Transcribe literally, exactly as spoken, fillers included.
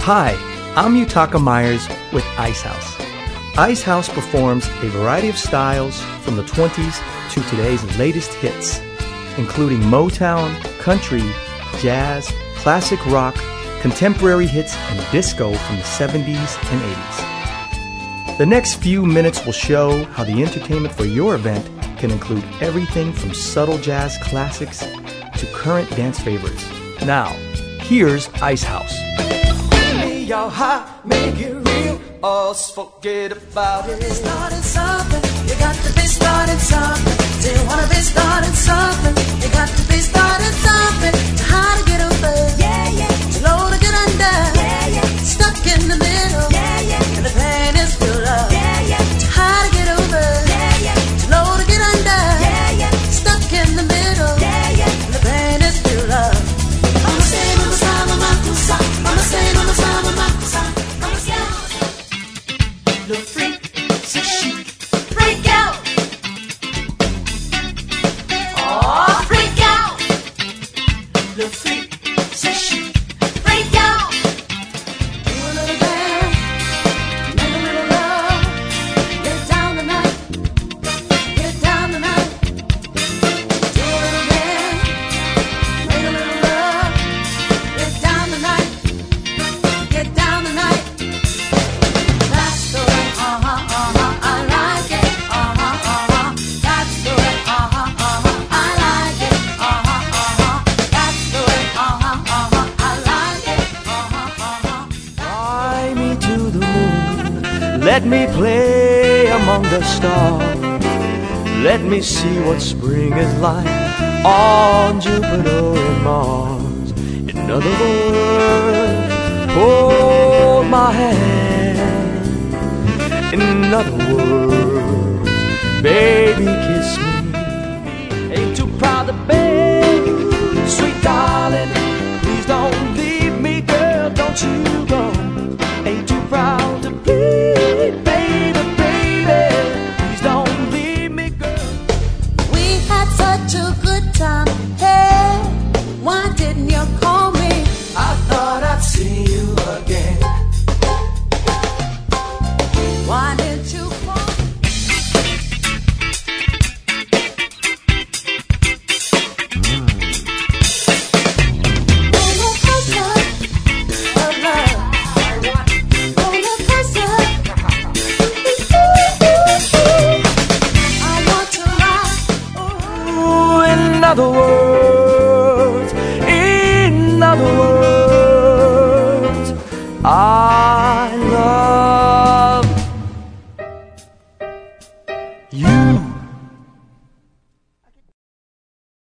Hi, I'm Yutaka Myers with Ice House. Ice House performs a variety of styles from the twenties to today's latest hits, including Motown, country, jazz, classic rock, contemporary hits, and disco from the seventies and eighties. The next few minutes will show how the entertainment for your event can include everything from subtle jazz classics to current dance favorites. Now, here's Ice House. Your heart, make it real, or forget about it. Starting something, you got to be starting something. Do you wanna be starting something? You got to be starting something. Too high to get over, yeah, yeah. Too low to get under, yeah, yeah. Stuck in the middle, yeah, yeah. And the pain is still love, yeah, yeah. Too high to get over, yeah, yeah. Too low to get under, yeah, yeah. Stuck in the middle, yeah, yeah. And the pain is still love. I'ma say, I'ma say, I'ma say, I'ma say, I'ma say, I'ma say. Le freak, c'est chic. Freak out. Oh, freak out. Le freak, c'est chic. Freak out. Do a little dance, make a little love. Get down tonight, get down tonight. Do a little dance, make a little love. Get down tonight, get down tonight. That's the way, uh-huh, uh-huh, I like it, uh-huh, uh-huh. That's the way, uh-huh, uh-huh, I like it, uh-huh, uh-huh. That's the way, uh-huh, uh-huh, I like it, uh-huh, uh-huh. Fly me to the moon, let me play among the stars. Let me see what spring is like on Jupiter and Mars. In other words, hold my hand. In other words, baby, kiss me. Ain't too proud to beg, sweet darling. Please don't leave me, girl, don't you go. Ain't too proud to plead, baby, baby. Please don't leave me, girl. We had such a good time, hey, why didn't you call me? I thought I'd see you again. Why didn't you call me? Roller coaster of love. Roller coaster. I want to ride. Ooh, in other words, in other words, I love you.